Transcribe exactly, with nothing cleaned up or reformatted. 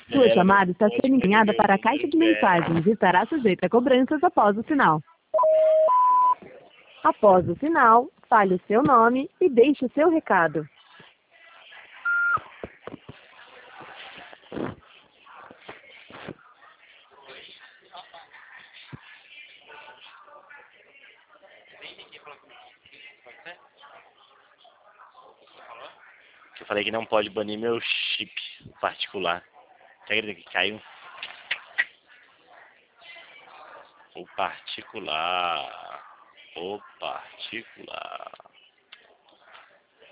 Sua É, chamada está pode sendo encaminhada meu para a caixa de número, mensagens e estará sujeita a cobranças após o sinal. Após o sinal, fale o seu nome e deixe o seu recado. Eu falei que não pode banir meu chip particular. Você acredita que caiu? O particular. O particular.